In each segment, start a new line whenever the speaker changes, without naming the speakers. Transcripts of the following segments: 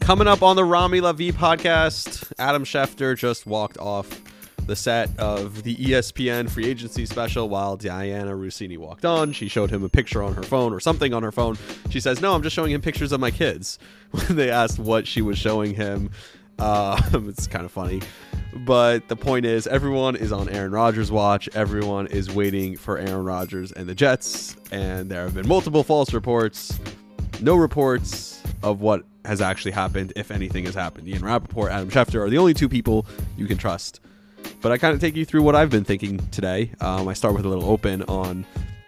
Coming up on the Rami Lavi podcast, Adam Schefter just walked off the set of the ESPN free agency special while Diana Russini walked on. She showed him a picture on her phone or something on her phone. She says, no, I'm just showing him pictures of my kids. When they asked what she was showing him, it's kind of funny. But the point is, everyone is on Aaron Rodgers' watch. Everyone is waiting for Aaron Rodgers and the Jets. And there have been multiple false reports. No reports of what has actually happened, if anything has happened. Ian Rappaport, Adam Schefter are the only two people you can trust. But I kind of take you through what I've been thinking today. I start with a little open on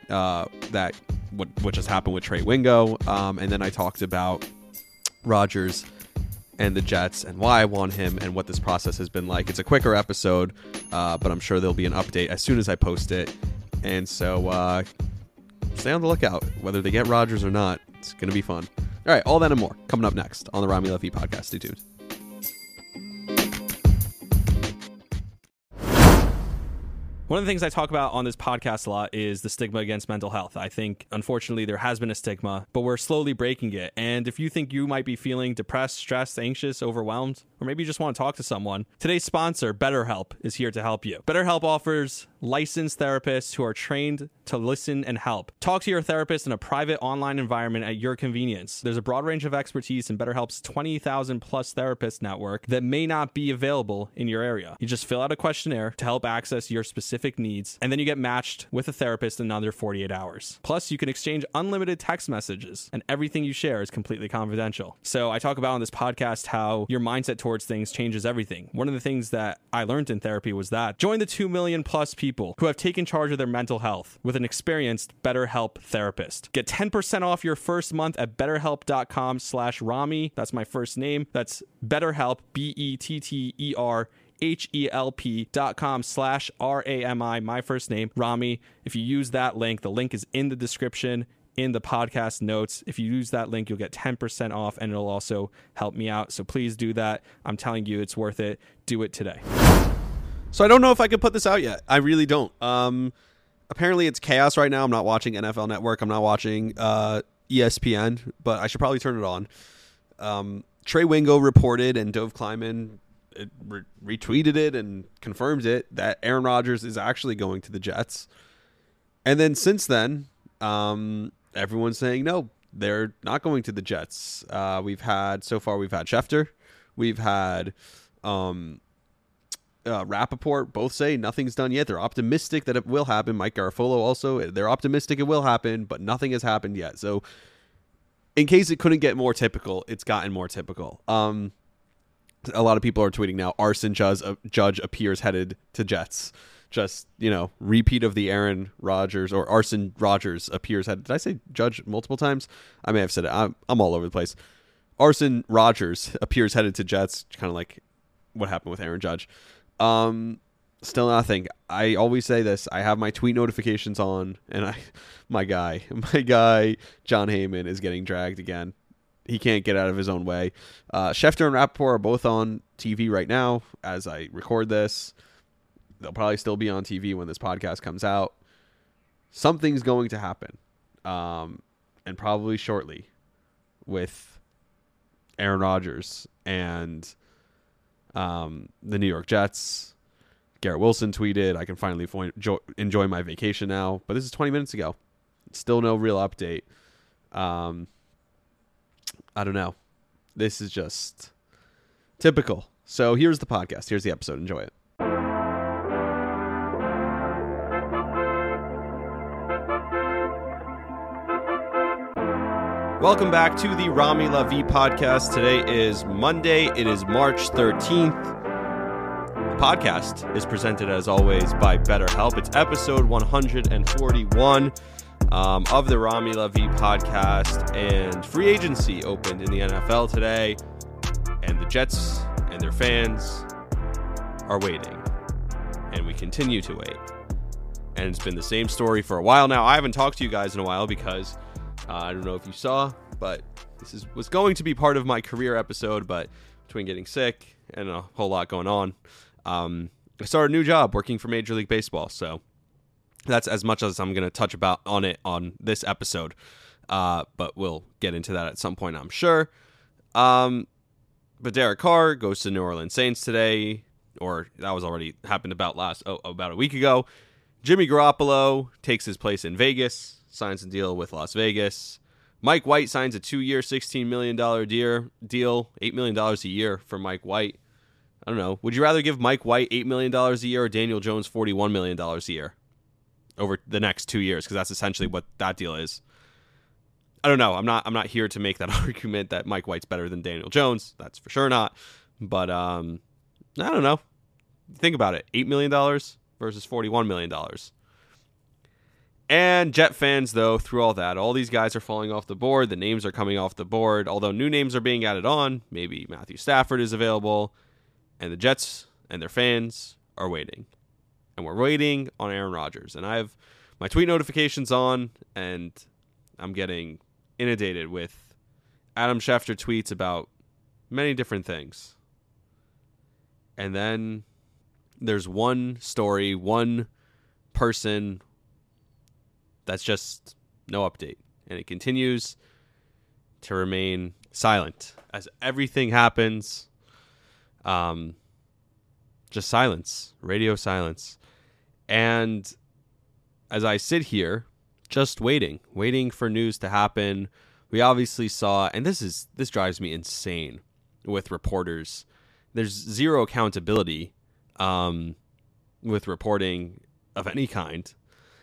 what just happened with Trey Wingo. And then I talked about Rodgers and the Jets and why I want him and what this process has been like. It's a quicker episode, but I'm sure there'll be an update as soon as I post it. And so stay on the lookout. Whether they get Rodgers or not, it's going to be fun. All right, all that and more coming up next on the Rami Lavi podcast. Stay tuned. One of the things I talk about on this podcast a lot is the stigma against mental health. I think, unfortunately, there has been a stigma, but we're slowly breaking it. And if you think you might be feeling depressed, stressed, anxious, overwhelmed, or maybe you just want to talk to someone, today's sponsor, BetterHelp, is here to help you. BetterHelp offers licensed therapists who are trained to listen and help. Talk to your therapist in a private online environment at your convenience. There's a broad range of expertise in BetterHelp's 20,000 plus therapist network that may not be available in your area. You just fill out a questionnaire to help access your specific needs, and then you get matched with a therapist in under 48 hours. Plus, you can exchange unlimited text messages, and everything you share is completely confidential. So I talk about on this podcast how your mindset towards things changes everything. One of the things that I learned in therapy was that join the 2 million plus people who have taken charge of their mental health with an experienced BetterHelp therapist. Get 10% off your first month at betterhelp.com/Rami. That's my first name. That's BetterHelp, BetterHelp.com/RAMI, my first name, Rami. If you use that link, the link is in the description, in the podcast notes. If you use that link, you'll get 10% off, and it'll also help me out. So please do that. I'm telling you, it's worth it. Do it today. So I don't know if I could put this out yet. I really don't. Apparently it's chaos right now. I'm not watching NFL Network. I'm not watching ESPN, but I should probably turn it on. Trey Wingo reported, and Dov Kleiman retweeted it and confirms it, that Aaron Rodgers is actually going to the Jets. And then since then, everyone's saying no, they're not going to the Jets. We've had Schefter, we've had Rappaport both say nothing's done yet. They're optimistic that it will happen. Mike Garafolo also, they're optimistic it will happen, but nothing has happened yet. So in case it couldn't get more typical, it's gotten more typical. A lot of people are tweeting now, Arson Judge appears headed to Jets. Just, repeat of the Aaron Rodgers, or Arson Rodgers appears headed. Did I say Judge multiple times? I may have said it. I'm all over the place. Arson Rodgers appears headed to Jets, kind of like what happened with Aaron Judge. Still nothing. I always say this. I have my tweet notifications on, and my guy, John Heyman is getting dragged again. He can't get out of his own way. Schefter and Rappaport are both on TV right now as I record this. They'll probably still be on TV when this podcast comes out. Something's going to happen, and probably shortly, with Aaron Rodgers and the New York Jets. Garrett Wilson tweeted, I can finally enjoy my vacation now. But this is 20 minutes ago. Still no real update. I don't know. This is just typical. So here's the podcast. Here's the episode. Enjoy it. Welcome back to the Rami Lavi podcast. Today is Monday. It is March 13th. The podcast is presented, as always, by BetterHelp. It's episode 141 of the Rami Lavi podcast. And free agency opened in the NFL today. And the Jets and their fans are waiting. And we continue to wait. And it's been the same story for a while now. I haven't talked to you guys in a while because I don't know if you saw, but this was going to be part of my career episode, but between getting sick and a whole lot going on, I started a new job working for Major League Baseball. So that's as much as I'm going to touch on it on this episode. But we'll get into that at some point, I'm sure. But Derek Carr goes to New Orleans Saints today, or that was already happened about a week ago. Jimmy Garoppolo takes his place in Vegas, signs a deal with Las Vegas. Mike White signs a 2-year, $16 million deal, $8 million a year for Mike White. I don't know. Would you rather give Mike White $8 million a year or Daniel Jones $41 million a year over the next 2 years? Because that's essentially what that deal is. I don't know. I'm not here to make that argument that Mike White's better than Daniel Jones. That's for sure not. But I don't know. Think about it. $8 million versus $41 million. And Jet fans, though, through all that, all these guys are falling off the board. The names are coming off the board. Although new names are being added on. Maybe Matthew Stafford is available. And the Jets and their fans are waiting. And we're waiting on Aaron Rodgers. And I have my tweet notifications on, and I'm getting inundated with Adam Schefter tweets about many different things. And then there's one story, one person that's just no update. And it continues to remain silent as everything happens. Just silence, radio silence. And as I sit here, just waiting for news to happen. We obviously saw, and this drives me insane with reporters. There's zero accountability with reporting of any kind.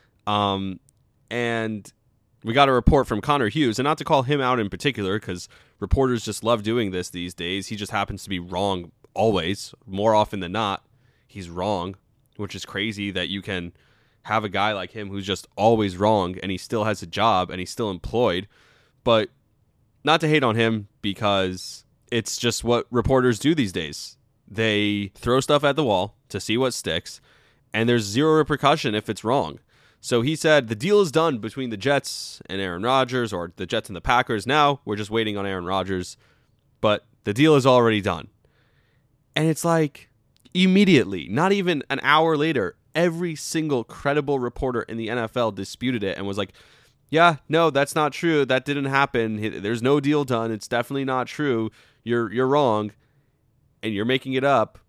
And we got a report from Connor Hughes, and not to call him out in particular, because reporters just love doing this these days. He just happens to be wrong always. More often than not, he's wrong, which is crazy that you can have a guy like him who's just always wrong, and he still has a job, and he's still employed. But not to hate on him, because it's just what reporters do these days. They throw stuff at the wall to see what sticks, and there's zero repercussion if it's wrong. So he said the deal is done between the Jets and Aaron Rodgers, or the Jets and the Packers. Now we're just waiting on Aaron Rodgers, but the deal is already done. And it's like immediately, not even an hour later, every single credible reporter in the NFL disputed it and was like, yeah, no, that's not true. That didn't happen. There's no deal done. It's definitely not true. You're wrong, and you're making it up.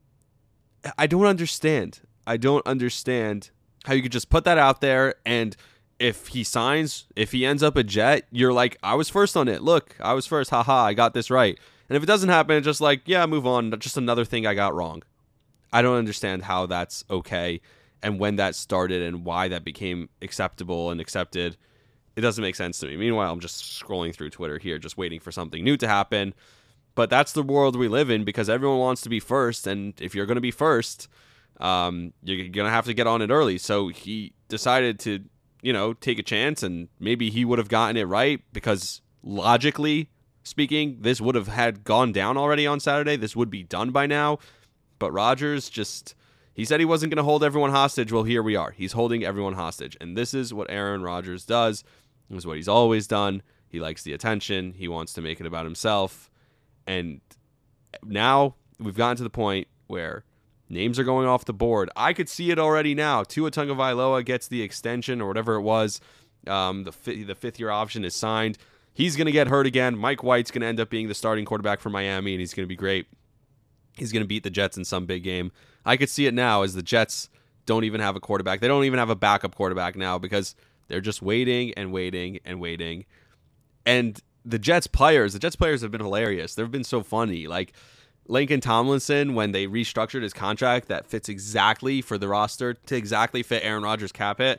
I don't understand. I don't understand how you could just put that out there, and if he ends up a Jet, you're like, I was first on it. Look, I was first. Haha, I got this right. And if it doesn't happen, it's just like, yeah, move on. Just another thing I got wrong. I don't understand how that's okay and when that started and why that became acceptable and accepted. It doesn't make sense to me. Meanwhile, I'm just scrolling through Twitter here, just waiting for something new to happen. But that's the world we live in, because everyone wants to be first. And if you're going to be first, you're going to have to get on it early. So he decided to, take a chance, and maybe he would have gotten it right, because logically speaking, this would have had gone down already on Saturday. This would be done by now. But Rodgers he said he wasn't going to hold everyone hostage. Well, here we are. He's holding everyone hostage. And this is what Aaron Rodgers does. This is what he's always done. He likes the attention. He wants to make it about himself. And now we've gotten to the point where names are going off the board. I could see it already now. Tua Tagovailoa gets the extension or whatever it was. The fifth-year option is signed. He's going to get hurt again. Mike White's going to end up being the starting quarterback for Miami, and he's going to be great. He's going to beat the Jets in some big game. I could see it now as the Jets don't even have a quarterback. They don't even have a backup quarterback now, because they're just waiting and waiting and waiting. And the Jets players have been hilarious. They've been so funny. Like Lincoln Tomlinson, when they restructured his contract that fits exactly for the roster to exactly fit Aaron Rodgers' cap hit,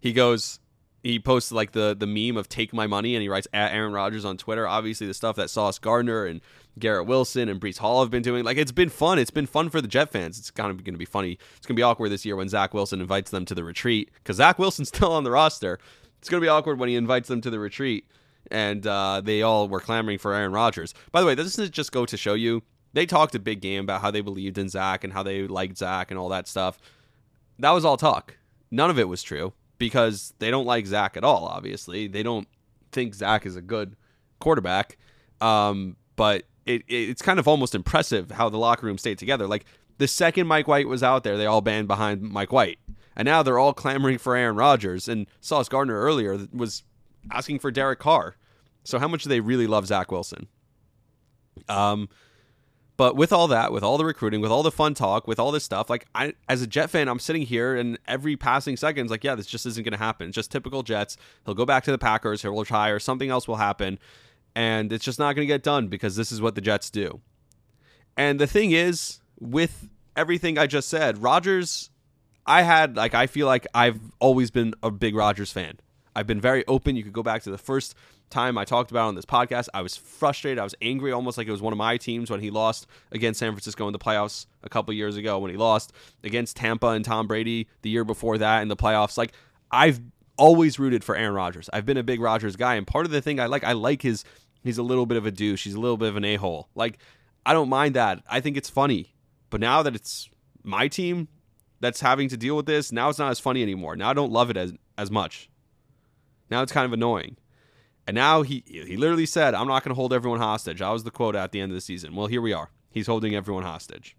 he posts like the meme of "take my money," and he writes at Aaron Rodgers on Twitter. Obviously, the stuff that Sauce Gardner and Garrett Wilson and Breece Hall have been doing, like, it's been fun. It's been fun for the Jet fans. It's kind of going to be funny. It's going to be awkward this year when Zach Wilson invites them to the retreat, because Zach Wilson's still on the roster. It's going to be awkward when he invites them to the retreat, and they all were clamoring for Aaron Rodgers. By the way, this doesn't just go to show you, they talked a big game about how they believed in Zach and how they liked Zach and all that stuff. That was all talk. None of it was true, because they don't like Zach at all, obviously. They don't think Zach is a good quarterback. But it's kind of almost impressive how the locker room stayed together. Like, the second Mike White was out there, they all band behind Mike White. And now they're all clamoring for Aaron Rodgers. And Sauce Gardner earlier was asking for Derek Carr. So how much do they really love Zach Wilson? But with all that, with all the recruiting, with all the fun talk, with all this stuff, like I, as a Jet fan, I'm sitting here and every passing second is like, yeah, this just isn't going to happen. It's just typical Jets. He'll go back to the Packers. He'll retire. Something else will happen. And it's just not going to get done because this is what the Jets do. And the thing is, with everything I just said, Rodgers, I feel like I've always been a big Rodgers fan. I've been very open. You could go back to the first time I talked about it on this podcast. I was frustrated. I was angry, almost like it was one of my teams when he lost against San Francisco in the playoffs a couple years ago, when he lost against Tampa and Tom Brady the year before that in the playoffs. Like, I've always rooted for Aaron Rodgers. I've been a big Rodgers guy, and part of the thing I like he's a little bit of a douche. He's a little bit of an a-hole. Like, I don't mind that. I think it's funny. But now that it's my team that's having to deal with this, now it's not as funny anymore. Now I don't love it as much. Now it's kind of annoying. And now he literally said, I'm not going to hold everyone hostage. That was the quote at the end of the season. Well, here we are. He's holding everyone hostage.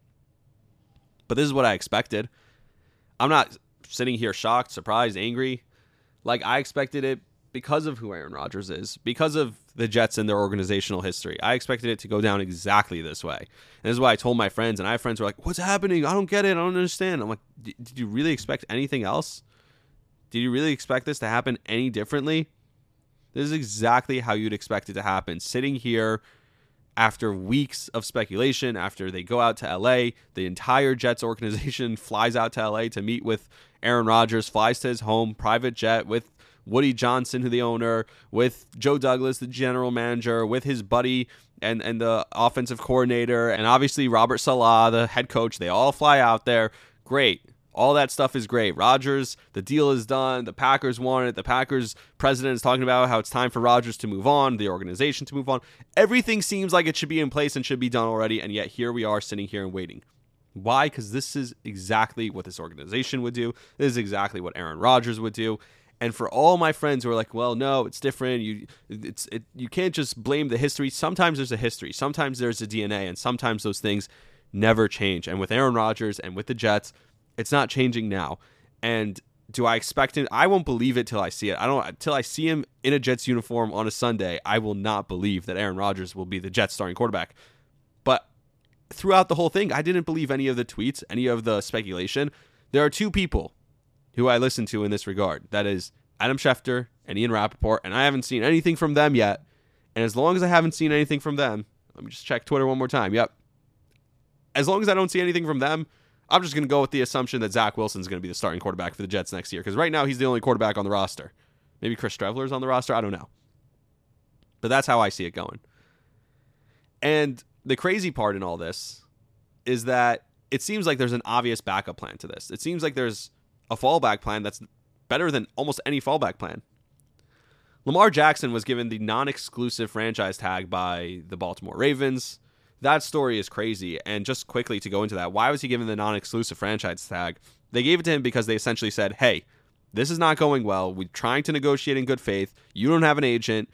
But this is what I expected. I'm not sitting here shocked, surprised, angry. Like, I expected it because of who Aaron Rodgers is, because of the Jets and their organizational history. I expected it to go down exactly this way. And this is why I told my friends, and I have friends who are like, what's happening? I don't get it. I don't understand. I'm like, did you really expect anything else? Did you really expect this to happen any differently? This is exactly how you'd expect it to happen. Sitting here after weeks of speculation, after they go out to LA, the entire Jets organization flies out to LA to meet with Aaron Rodgers, flies to his home, private jet, with Woody Johnson, who the owner, with Joe Douglas, the general manager, with his buddy and the offensive coordinator, and obviously Robert Saleh, the head coach. They all fly out there. Great. All that stuff is great. Rodgers, the deal is done. The Packers want it. The Packers president is talking about how it's time for Rodgers to move on, the organization to move on. Everything seems like it should be in place and should be done already, and yet here we are sitting here and waiting. Why? Because this is exactly what this organization would do. This is exactly what Aaron Rodgers would do. And for all my friends who are like, well, no, it's different. You can't just blame the history. Sometimes there's a history. Sometimes there's a DNA, and sometimes those things never change. And with Aaron Rodgers and with the Jets, it's not changing now. And do I expect it? I won't believe it till I see it. Till I see him in a Jets uniform on a Sunday, I will not believe that Aaron Rodgers will be the Jets starting quarterback. But throughout the whole thing, I didn't believe any of the tweets, any of the speculation. There are two people who I listen to in this regard. That is Adam Schefter and Ian Rappaport, and I haven't seen anything from them yet. And as long as I haven't seen anything from them, let me just check Twitter one more time. Yep. As long as I don't see anything from them, I'm just going to go with the assumption that Zach Wilson's going to be the starting quarterback for the Jets next year, because right now he's the only quarterback on the roster. Maybe Chris Streveler's on the roster. I don't know. But that's how I see it going. And the crazy part in all this is that it seems like there's an obvious backup plan to this. It seems like there's a fallback plan that's better than almost any fallback plan. Lamar Jackson was given the non-exclusive franchise tag by the Baltimore Ravens. That story is crazy. And just quickly to go into that, why was he given the non-exclusive franchise tag? They gave it to him because they essentially said, hey, this is not going well. We're trying to negotiate in good faith. You don't have an agent.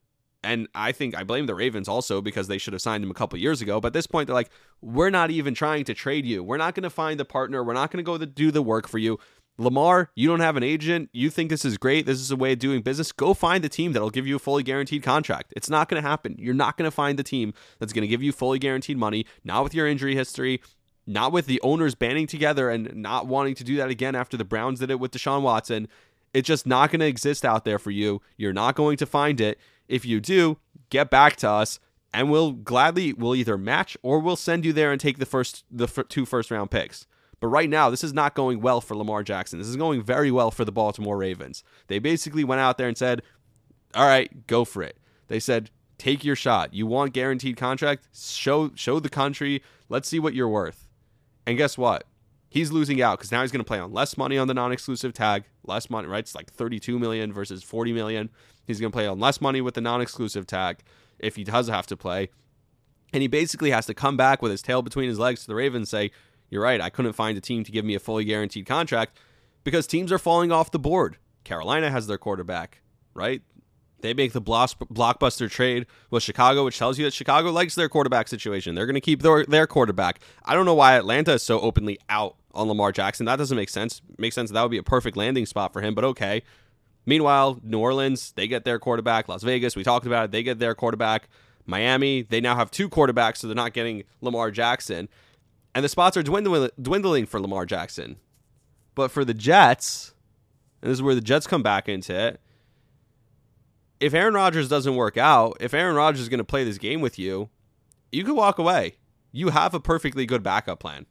And I think I blame the Ravens also because they should have signed him a couple years ago. But at this point, they're like, we're not even trying to trade you. We're not going to find a partner. We're not going to go do the work for you. Lamar, you don't have an agent. You think this is great. This is a way of doing business. Go find a team that'll give you a fully guaranteed contract. It's not going to happen. You're not going to find the team that's going to give you fully guaranteed money, not with your injury history, not with the owners banding together and not wanting to do that again after the Browns did it with Deshaun Watson. It's just not going to exist out there for you. You're not going to find it. If you do, get back to us, and we'll either match or we'll send you there and take the 2 first-round picks. But right now, this is not going well for Lamar Jackson. This is going very well for the Baltimore Ravens. They basically went out there and said, all right, go for it. They said, take your shot. You want guaranteed contract? Show the country. Let's see what you're worth. And guess what? He's losing out because now he's going to play on less money on the non-exclusive tag. Less money, right? It's like $32 million versus $40 million. He's going to play on less money with the non-exclusive tag if he does have to play. And he basically has to come back with his tail between his legs to the Ravens and say, you're right, I couldn't find a team to give me a fully guaranteed contract because teams are falling off the board. Carolina has their quarterback, right? They make the blockbuster trade with Chicago, which tells you that Chicago likes their quarterback situation. They're going to keep their quarterback. I don't know why Atlanta is so openly out on Lamar Jackson. That doesn't make sense. Makes sense that would be a perfect landing spot for him, but okay. Meanwhile, New Orleans, they get their quarterback. Las Vegas, we talked about it, they get their quarterback. Miami, they now have 2 quarterbacks, so they're not getting Lamar Jackson. And the spots are dwindling for Lamar Jackson. But for the Jets, and this is where the Jets come back into it, if Aaron Rodgers doesn't work out, if Aaron Rodgers is going to play this game with you, you can walk away. You have a perfectly good backup plan.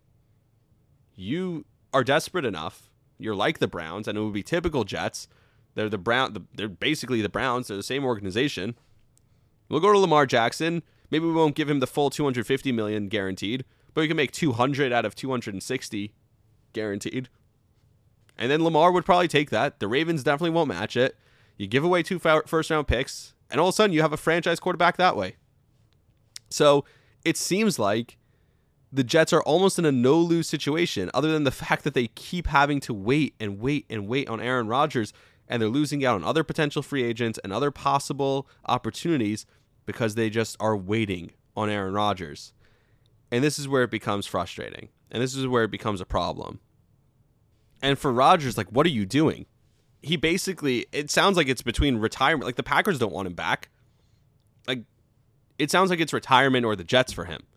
You are desperate enough. You're like the Browns, and it would be typical Jets. They're basically the Browns. They're the same organization. We'll go to Lamar Jackson. Maybe we won't give him the full $250 million guaranteed, but we can make 200 out of 260 guaranteed. And then Lamar would probably take that. The Ravens definitely won't match it. You give away 2 first-round picks, and all of a sudden you have a franchise quarterback that way. So it seems like the Jets are almost in a no-lose situation, other than the fact that they keep having to wait and wait and wait on Aaron Rodgers, and they're losing out on other potential free agents and other possible opportunities because they just are waiting on Aaron Rodgers. And this is where it becomes frustrating, and this is where it becomes a problem. And for Rodgers, like, what are you doing? He basically, it sounds like it's between retirement. Like, the Packers don't want him back. Like, it sounds like it's retirement or the Jets for him.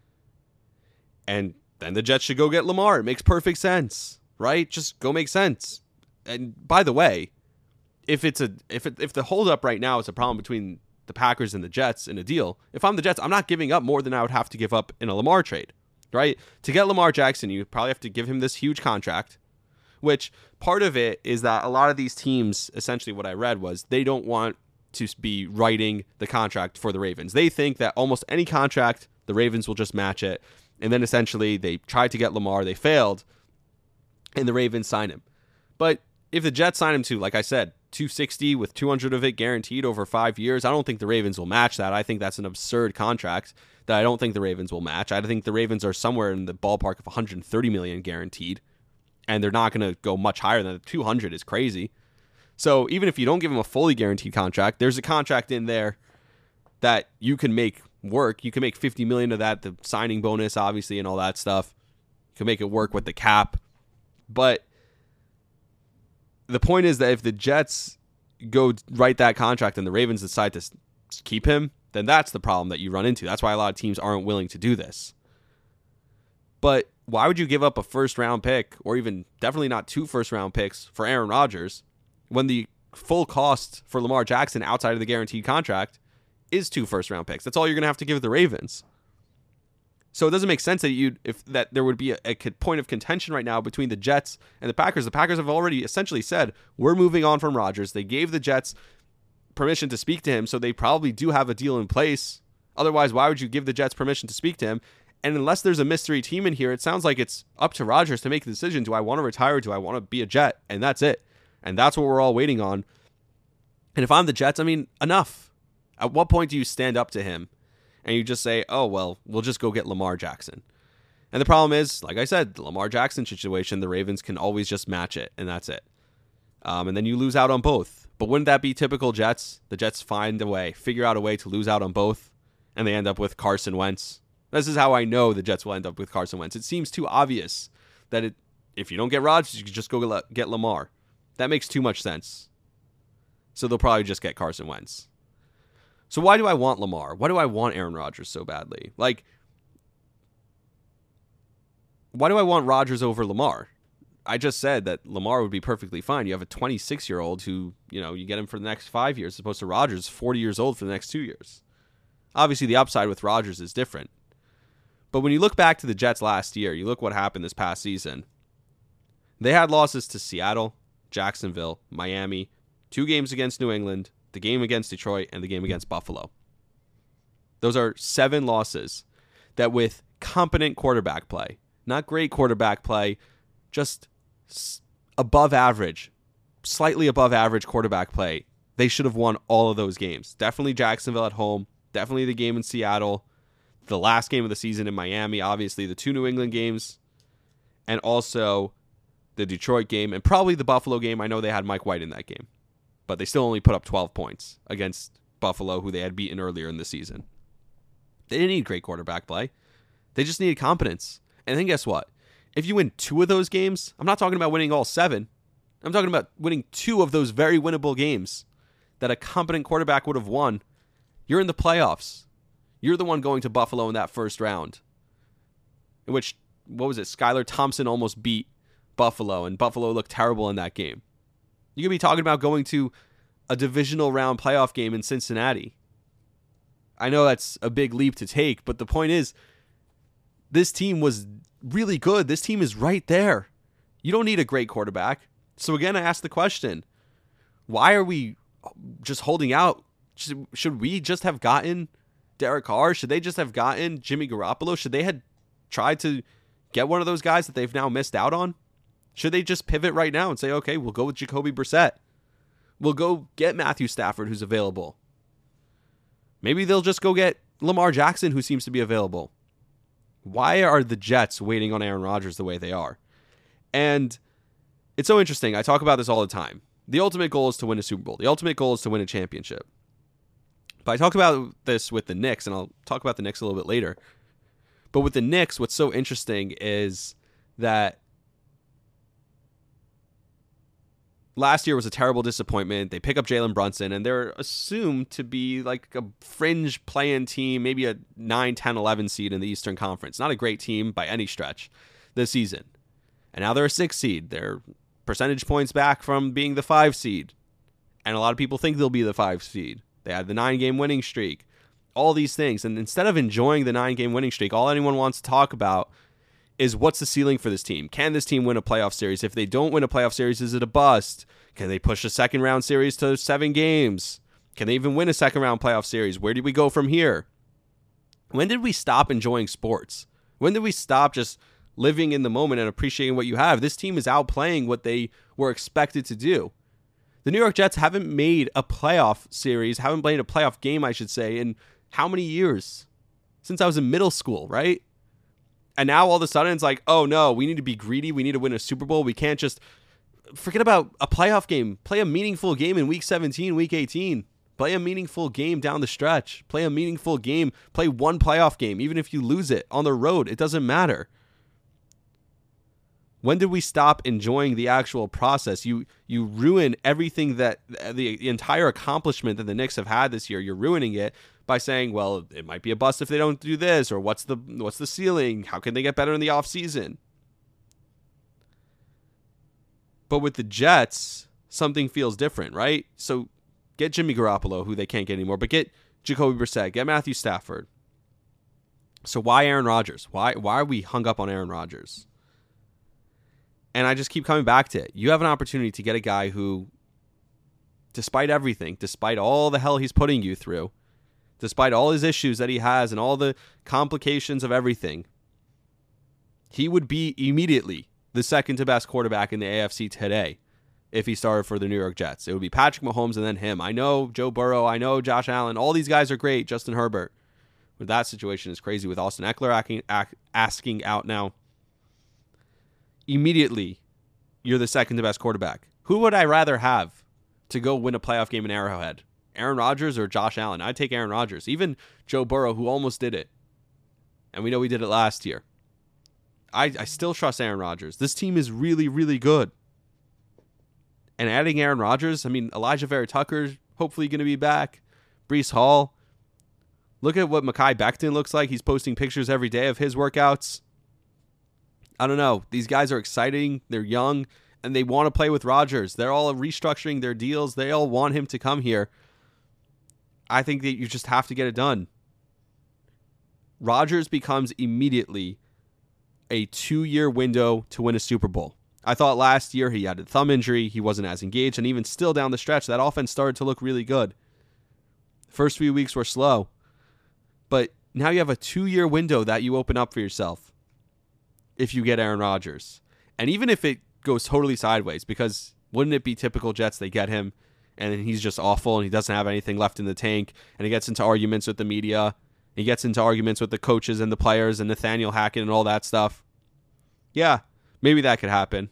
And then the Jets should go get Lamar. It makes perfect sense, right? Just go make sense. And by the way, if the holdup right now is a problem between the Packers and the Jets in a deal, if I'm the Jets, I'm not giving up more than I would have to give up in a Lamar trade, right? To get Lamar Jackson, you probably have to give him this huge contract, which part of it is that a lot of these teams, essentially what I read was they don't want to be writing the contract for the Ravens. They think that almost any contract, the Ravens will just match it. And then essentially they tried to get Lamar, they failed, and the Ravens signed him. But if the Jets sign him to, like I said, 260 with 200 of it guaranteed over 5 years, I don't think the Ravens will match that. I think that's an absurd contract that I don't think the Ravens will match. I think the Ravens are somewhere in the ballpark of 130 million guaranteed, and they're not going to go much higher than that. 200 is crazy. So even if you don't give him a fully guaranteed contract, there's a contract in there that you can make work. You can make 50 million of that, the signing bonus, obviously, and all that stuff. You can make it work with the cap. But the point is that if the Jets go write that contract and the Ravens decide to keep him, then that's the problem that you run into. That's why a lot of teams aren't willing to do this. But why would you give up a first-round pick, or even definitely not 2 first-round picks for Aaron Rodgers, when the full cost for Lamar Jackson outside of the guaranteed contract is 2 first-round picks? That's all you're going to have to give the Ravens. So it doesn't make sense that there would be a point of contention right now between the Jets and the Packers. The Packers have already essentially said, we're moving on from Rodgers. They gave the Jets permission to speak to him, so they probably do have a deal in place. Otherwise, why would you give the Jets permission to speak to him? And unless there's a mystery team in here, it sounds like it's up to Rodgers to make the decision. Do I want to retire? Or do I want to be a Jet? And that's it. And that's what we're all waiting on. And if I'm the Jets, I mean, enough. At what point do you stand up to him and you just say, oh, well, we'll just go get Lamar Jackson? And the problem is, like I said, the Lamar Jackson situation, the Ravens can always just match it, and that's it. And then you lose out on both. But wouldn't that be typical Jets? The Jets find a way, figure out a way to lose out on both, and they end up with Carson Wentz. This is how I know the Jets will end up with Carson Wentz. It seems too obvious that if you don't get Rodgers, you can just go get Lamar. That makes too much sense. So they'll probably just get Carson Wentz. So why do I want Lamar? Why do I want Aaron Rodgers so badly? Like, why do I want Rodgers over Lamar? I just said that Lamar would be perfectly fine. You have a 26-year-old who, you get him for the next 5 years, as opposed to Rodgers, 40 years old for the next 2 years. Obviously, the upside with Rodgers is different. But when you look back to the Jets last year, you look what happened this past season. They had losses to Seattle, Jacksonville, Miami, 2 games against New England, the game against Detroit, and the game against Buffalo. Those are 7 losses that with competent quarterback play, not great quarterback play, just above average, slightly above average quarterback play, they should have won all of those games. Definitely Jacksonville at home, definitely the game in Seattle, the last game of the season in Miami, obviously the 2 New England games, and also the Detroit game, and probably the Buffalo game. I know they had Mike White in that game, but they still only put up 12 points against Buffalo, who they had beaten earlier in the season. They didn't need great quarterback play. They just needed competence. And then guess what? If you win 2 of those games, I'm not talking about winning all 7. I'm talking about winning 2 of those very winnable games that a competent quarterback would have won. You're in the playoffs. You're the one going to Buffalo in that first round, in which, what was it, Skylar Thompson almost beat Buffalo, and Buffalo looked terrible in that game. You could be talking about going to a divisional round playoff game in Cincinnati. I know that's a big leap to take, but the point is, this team was really good. This team is right there. You don't need a great quarterback. So again, I ask the question, why are we just holding out? Should we just have gotten Derek Carr? Should they just have gotten Jimmy Garoppolo? Should they have tried to get one of those guys that they've now missed out on? Should they just pivot right now and say, okay, we'll go with Jacoby Brissett. We'll go get Matthew Stafford, who's available. Maybe they'll just go get Lamar Jackson, who seems to be available. Why are the Jets waiting on Aaron Rodgers the way they are? And it's so interesting. I talk about this all the time. The ultimate goal is to win a Super Bowl. The ultimate goal is to win a championship. But I talk about this with the Knicks, and I'll talk about the Knicks a little bit later. But with the Knicks, what's so interesting is that last year was a terrible disappointment. They pick up Jalen Brunson, and they're assumed to be like a fringe play-in team, maybe a 9, 10, 11 seed in the Eastern Conference. Not a great team by any stretch this season. And now they're a 6 seed. They're percentage points back from being the 5 seed. And a lot of people think they'll be the 5 seed. They had the 9-game winning streak. All these things. And instead of enjoying the 9-game winning streak, all anyone wants to talk about is what's the ceiling for this team? Can this team win a playoff series? If they don't win a playoff series, is it a bust? Can they push a second round series to 7 games? Can they even win a second round playoff series? Where do we go from here? When did we stop enjoying sports? When did we stop just living in the moment and appreciating what you have? This team is outplaying what they were expected to do. The New York Jets haven't made a playoff series, haven't played a playoff game, I should say, in how many years? Since I was in middle school, right? And now all of a sudden it's like, oh no, we need to be greedy. We need to win a Super Bowl. We can't just forget about a playoff game. Play a meaningful game in week 17, week 18. Play a meaningful game down the stretch. Play a meaningful game. Play one playoff game. Even if you lose it on the road, it doesn't matter. When did we stop enjoying the actual process? You ruin everything that the entire accomplishment that the Knicks have had this year. You're ruining it by saying, well, it might be a bust if they don't do this, or what's the ceiling? How can they get better in the offseason? But with the Jets, something feels different, right? So get Jimmy Garoppolo, who they can't get anymore, but get Jacoby Brissett, get Matthew Stafford. So why Aaron Rodgers? Why are we hung up on Aaron Rodgers? And I just keep coming back to it. You have an opportunity to get a guy who, despite everything, despite all the hell he's putting you through, despite all his issues that he has and all the complications of everything, he would be immediately the second to best quarterback in the AFC today if he started for the New York Jets. It would be Patrick Mahomes and then him. I know Joe Burrow. I know Josh Allen. All these guys are great. Justin Herbert. But that situation is crazy with Austin Eckler asking out now. Immediately, you're the second to best quarterback. Who would I rather have to go win a playoff game in Arrowhead? Aaron Rodgers or Josh Allen? I'd take Aaron Rodgers. Even Joe Burrow, who almost did it. And we know he did it last year. I still trust Aaron Rodgers. This team is really, really good. And adding Aaron Rodgers, I mean, Elijah Vera Tucker hopefully going to be back. Breece Hall. Look at what Mekhi Becton looks like. He's posting pictures every day of his workouts. I don't know. These guys are exciting. They're young, and they want to play with Rodgers. They're all restructuring their deals. They all want him to come here. I think that you just have to get it done. Rodgers becomes immediately a 2-year window to win a Super Bowl. I thought last year he had a thumb injury. He wasn't as engaged, and even still down the stretch, that offense started to look really good. First few weeks were slow. But now you have a 2-year window that you open up for yourself if you get Aaron Rodgers. And even if it goes totally sideways, because wouldn't it be typical Jets, they get him and he's just awful and he doesn't have anything left in the tank, and he gets into arguments with the media, he gets into arguments with the coaches and the players and Nathaniel Hackett and all that stuff. Yeah, maybe that could happen.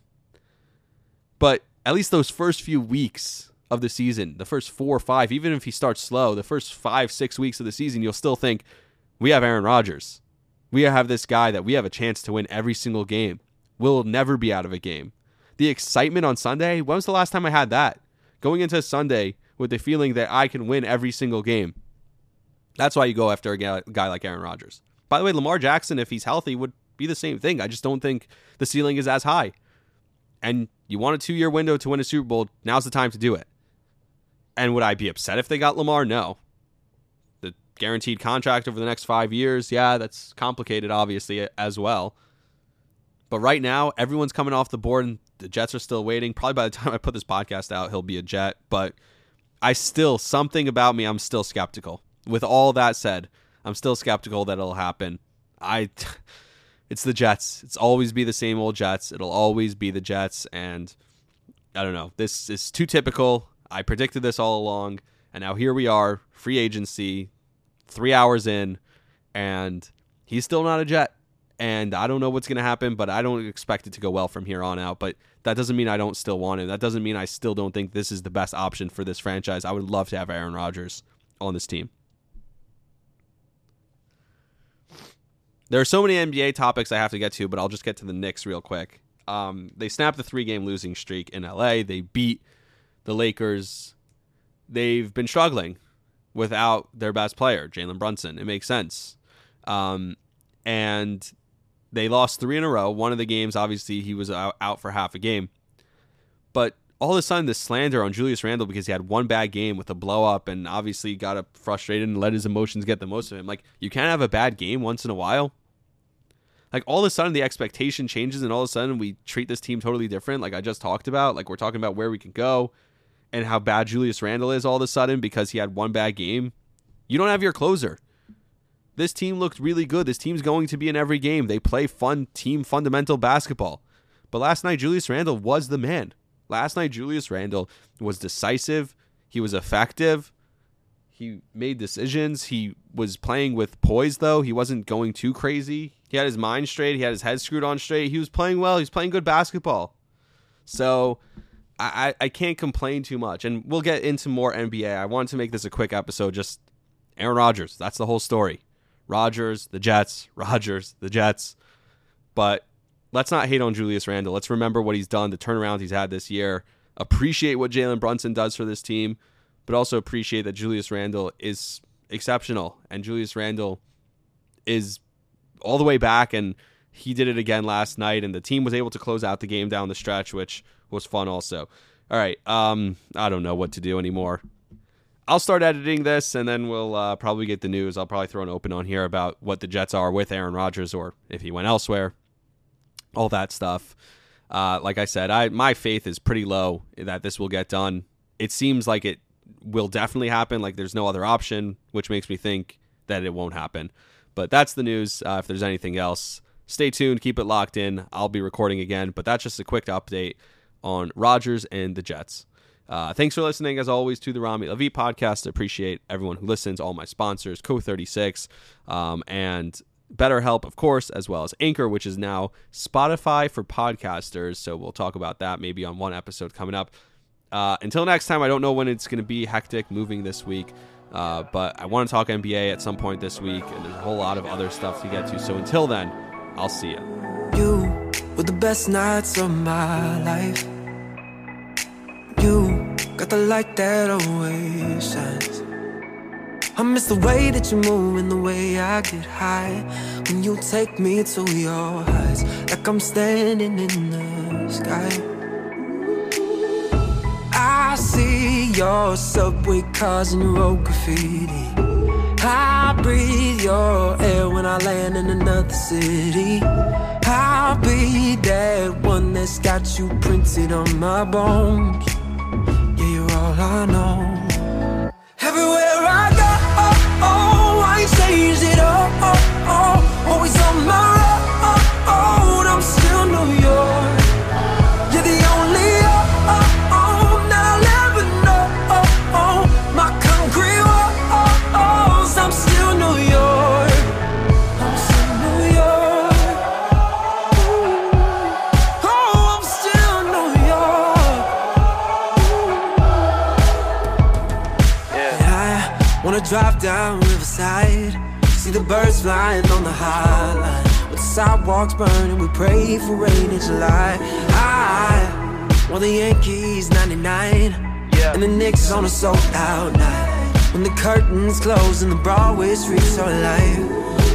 But at least those first few weeks of the season, the first 4 or 5, even if he starts slow, the first 5, 6 weeks of the season, you'll still think, we have Aaron Rodgers. We have this guy that we have a chance to win every single game. We'll never be out of a game. The excitement on Sunday, when was the last time I had that? Going into Sunday with the feeling that I can win every single game. That's why you go after a guy like Aaron Rodgers. By the way, Lamar Jackson, if he's healthy, would be the same thing. I just don't think the ceiling is as high. And you want a 2-year window to win a Super Bowl, now's the time to do it. And would I be upset if they got Lamar? No. The guaranteed contract over the next 5 years, yeah, that's complicated, obviously, as well. But right now, everyone's coming off the board, and the Jets are still waiting. Probably by the time I put this podcast out, he'll be a Jet. But something about me, I'm still skeptical. With all that said, I'm still skeptical that it'll happen. It's the Jets. It's always be the same old Jets. It'll always be the Jets, and I don't know. This is too typical. I predicted this all along, and now here we are, free agency, 3 hours in, and he's still not a Jet. And I don't know what's going to happen, but I don't expect it to go well from here on out. But that doesn't mean I don't still want him. That doesn't mean I still don't think this is the best option for this franchise. I would love to have Aaron Rodgers on this team. There are so many NBA topics I have to get to, but I'll just get to the Knicks real quick. They snapped the 3-game losing streak in LA. They beat the Lakers. They've been struggling without their best player, Jalen Brunson. It makes sense. And they lost 3 in a row. One of the games, obviously, he was out for half a game. But all of a sudden, this slander on Julius Randle because he had one bad game with a blow-up and obviously got frustrated and let his emotions get the most of him. Like, you can't have a bad game once in a while. Like, all of a sudden, the expectation changes, and all of a sudden, we treat this team totally different, like I just talked about. Like, we're talking about where we can go and how bad Julius Randle is all of a sudden because he had one bad game. You don't have your closer. This team looked really good. This team's going to be in every game. They play fun team fundamental basketball. But last night, Julius Randle was the man. Last night, Julius Randle was decisive. He was effective. He made decisions. He was playing with poise, though. He wasn't going too crazy. He had his mind straight. He had his head screwed on straight. He was playing well. He was playing good basketball. So I can't complain too much. And we'll get into more NBA. I wanted to make this a quick episode. Just Aaron Rodgers. That's the whole story. Rodgers, the Jets. Rodgers, the Jets. But let's not hate on Julius Randle. Let's remember what he's done, the turnaround he's had this year. Appreciate what Jalen Brunson does for this team, but also appreciate that Julius Randle is exceptional. And Julius Randle is all the way back, and he did it again last night, and the team was able to close out the game down the stretch, which was fun also. All right, I don't know what to do anymore. I'll start editing this, and then we'll probably get the news. I'll probably throw an open on here about what the Jets are with Aaron Rodgers or if he went elsewhere. All that stuff. Like I said, my faith is pretty low that this will get done. It seems like it will definitely happen. Like there's no other option, which makes me think that it won't happen. But that's the news. If there's anything else, stay tuned. Keep it locked in. I'll be recording again. But that's just a quick update on Rodgers and the Jets. Thanks for listening, as always, to the Rami Lavi podcast. I appreciate everyone who listens, all my sponsors, Co36, and BetterHelp, of course, as well as Anchor, which is now Spotify for podcasters. So we'll talk about that maybe on one episode coming up. Until next time, I don't know when it's going to be hectic moving this week, but I want to talk NBA at some point this week, and there's a whole lot of other stuff to get to. So until then, I'll see you.
You were the best nights of my life. You got the light that always shines. I miss the way that you move and the way I get high when you take me to your heights, like I'm standing in the sky. I see your subway cars and your road graffiti. I breathe your air when I land in another city. I'll be that one that's got you printed on my bones. Yeah, you're all I know. Everywhere I go, I ain't changed it all. Always on my road, I'm still New York. You're the only that I'll ever know. My concrete walls, I'm still New York. I'm still New York. Oh, I'm still New York. Yeah, I wanna drive down Riverside, see the birds flying on the High Line. With the sidewalks burning, we pray for rain in July. I want the Yankees 99, yeah, and the Knicks on a sold-out night. when the curtains close and the Broadway streets are alive.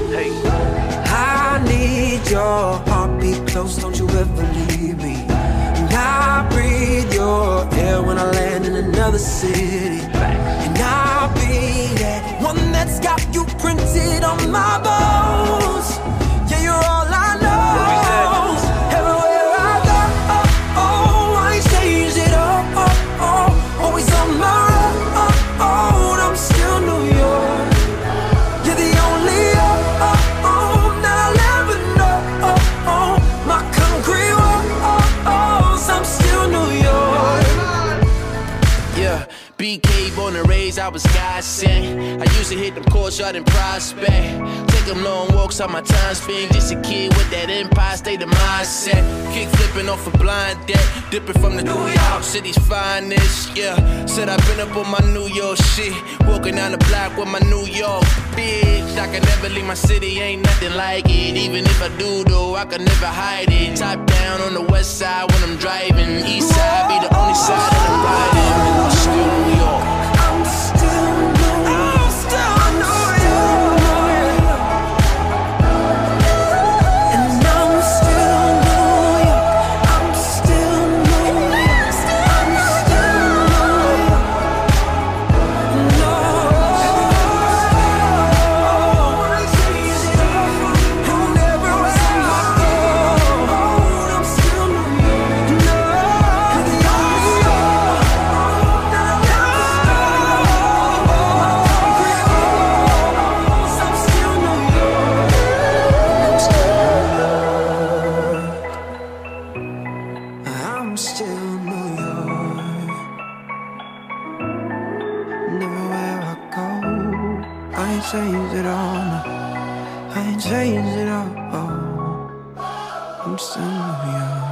I need your heartbeat close, don't you ever leave me. And I breathe your air when I land in another city. And I'll be that one that's got you printed on my bones. Yeah, you're all I know. Everywhere I go, I change it all. Always on my road, I'm still New York. You're the only that I'll ever know. My concrete walls, I'm still New York.
Yeah, BK born and raised, I was God sent. I used to hit them courts out in Prospect. Take them long walks on my time spent. Just a kid with that Empire State of mindset. Kick flipping off a blind deck. Dipping from the New York City's finest. Yeah, said I've been up on my New York shit. Walking down the block with my New York bitch. I can never leave my city, ain't nothing like it. Even if I do though, I can never hide it. Top down on the west side when I'm driving. East side be the only side that I'm riding. And I'm still New York.
I'm still New York. I'm still New York. And everywhere I go, I ain't changed it all. No. I ain't changed it all. I'm still New York.